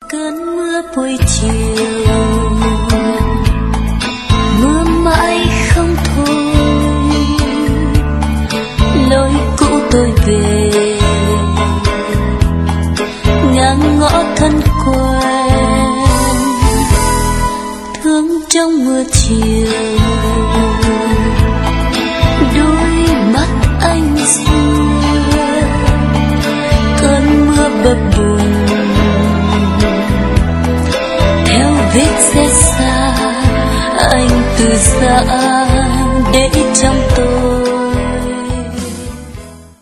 cơn mưa buổi chiều, mưa mãi không thôi, lối cũ tôi về ngang ngõ thân quen, thương trong mưa chiều, đôi mắt anh xưa cơn mưa bập bùng theo vết xe xa anh từ xa để trong tôi